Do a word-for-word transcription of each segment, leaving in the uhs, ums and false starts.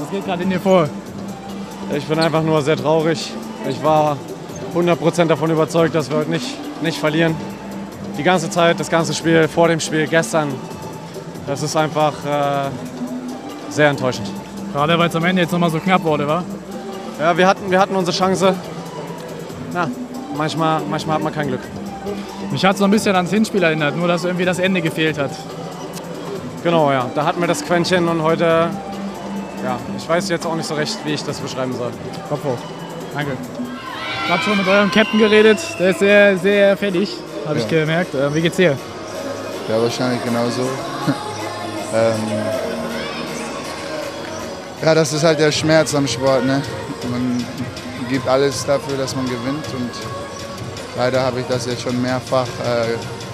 Was geht gerade in dir vor? Ich bin einfach nur sehr traurig. Ich war hundert Prozent davon überzeugt, dass wir heute nicht, nicht verlieren. Die ganze Zeit, das ganze Spiel, vor dem Spiel, gestern. Das ist einfach äh, sehr enttäuschend. Gerade weil es am Ende jetzt nochmal so knapp wurde, wa? Ja, wir hatten, wir hatten unsere Chance. Na, manchmal, manchmal hat man kein Glück. Mich hat es so ein bisschen ans Hinspiel erinnert, nur dass irgendwie das Ende gefehlt hat. Genau, ja. Da hatten wir das Quäntchen und heute, ja, ich weiß jetzt auch nicht so recht, wie ich das beschreiben soll. Kopf hoch. Danke. Ich habe schon mit eurem Captain geredet, der ist sehr, sehr fertig, habe Ja. ich gemerkt. Äh, wie geht's dir? Ja, wahrscheinlich genauso. ähm, ja, das ist halt der Schmerz am Sport. Ne? Man gibt alles dafür, dass man gewinnt. Und leider habe ich das jetzt schon mehrfach äh,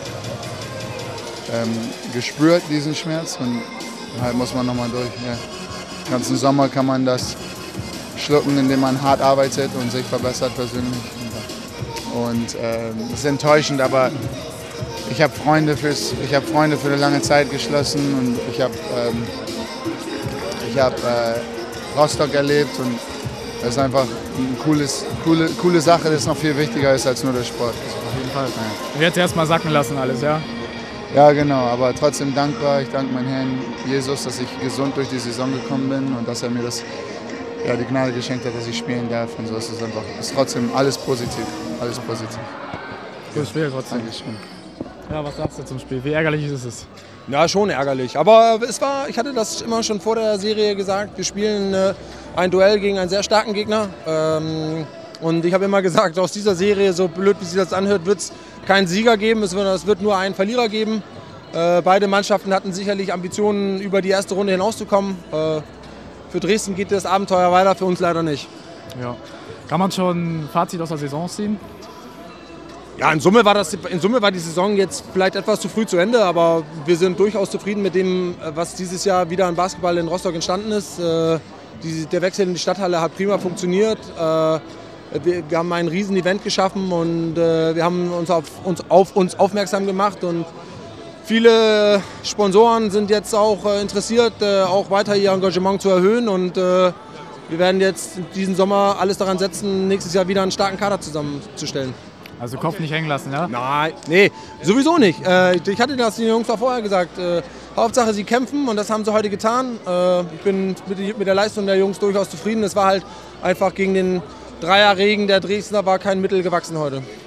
ähm, gespürt, diesen Schmerz. Und halt muss man nochmal durch. Ja. Den ganzen Sommer kann man das schlucken, indem man hart arbeitet und sich verbessert persönlich. Und ähm, das ist enttäuschend, aber ich habe Freunde, fürs, ich hab Freunde für eine lange Zeit geschlossen und ich habe ähm, ich hab, äh, Rostock erlebt und das ist einfach eine cooles, coole, coole Sache, das noch viel wichtiger ist als nur der Sport. Auf jeden Fall. Ja. Jetzt erstmal sacken lassen alles, ja? Ja, genau, aber trotzdem dankbar. Ich danke meinem Herrn Jesus, dass ich gesund durch die Saison gekommen bin und dass er mir das, ja, die Gnade geschenkt hat, dass ich spielen darf. Und so ist es einfach, ist trotzdem alles positiv, alles positiv. Gutes Spiel trotzdem. Dankeschön. Ja, was sagst du zum Spiel? Wie ärgerlich ist es? Ja, schon ärgerlich. Aber es war, ich hatte das immer schon vor der Serie gesagt, wir spielen äh, ein Duell gegen einen sehr starken Gegner. Ähm, und ich habe immer gesagt, aus dieser Serie, so blöd wie sich das anhört, wird es keinen Sieger geben, es wird, es wird nur einen Verlierer geben. Äh, beide Mannschaften hatten sicherlich Ambitionen, über die erste Runde hinauszukommen. Äh, für Dresden geht das Abenteuer weiter, für uns leider nicht. Ja. Kann man schon ein Fazit aus der Saison ziehen? Ja, in Summe, war das, in Summe war die Saison jetzt vielleicht etwas zu früh zu Ende, aber wir sind durchaus zufrieden mit dem, was dieses Jahr wieder an Basketball in Rostock entstanden ist. Äh, die, der Wechsel in die Stadthalle hat prima funktioniert. Äh, wir, wir haben ein riesen Event geschaffen und äh, wir haben uns auf, uns auf uns aufmerksam gemacht. Und viele Sponsoren sind jetzt auch äh, interessiert, äh, auch weiter ihr Engagement zu erhöhen. Und äh, wir werden jetzt diesen Sommer alles daran setzen, nächstes Jahr wieder einen starken Kader zusammenzustellen. Also Kopf nicht hängen lassen, ja? Nein, nee, sowieso nicht. Äh, ich hatte das den Jungs auch vorher gesagt. Äh, Hauptsache, sie kämpfen und das haben sie heute getan. Äh, ich bin mit, mit der Leistung der Jungs durchaus zufrieden. Es war halt einfach gegen den Dreierregen der Dresdner war kein Mittel gewachsen heute.